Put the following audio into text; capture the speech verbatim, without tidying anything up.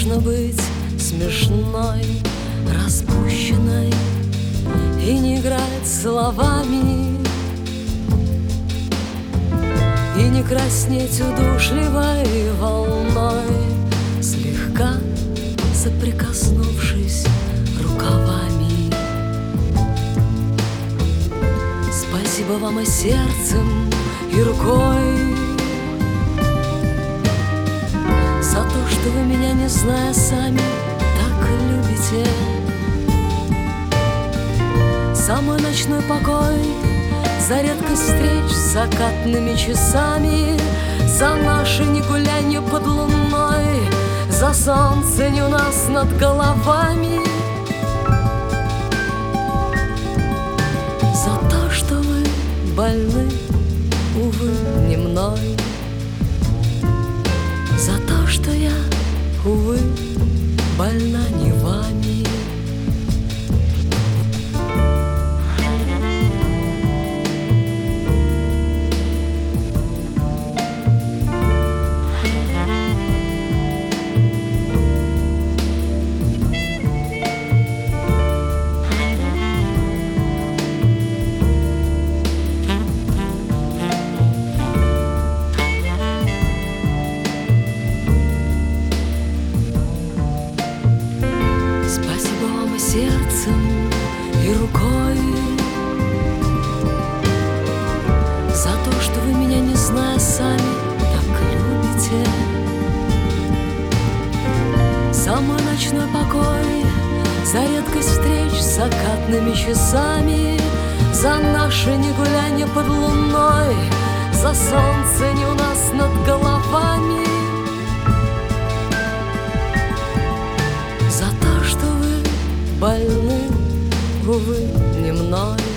можно быть смешной, распущенной и не играть словами, и не краснеть удушливой волной, слегка соприкоснувшись рукавами. Спасибо вам и сердцем, и рукой за то, что вы меня, не зная сами, так любите. За мой ночной покой, за редкость встреч с закатными часами, за наше негулянье под луной, за солнце не у нас над головами, за то, что вы больны, увы, не мной, за то, что я, увы, больна не вами. Спасибо вам и сердцем, и рукой за то, что вы меня, не зная сами, так любите. За мой ночной покой, за редкость встреч с закатными часами, за наше негулянье под луной, за солнце не у нас над головами, больны, увы, не мной.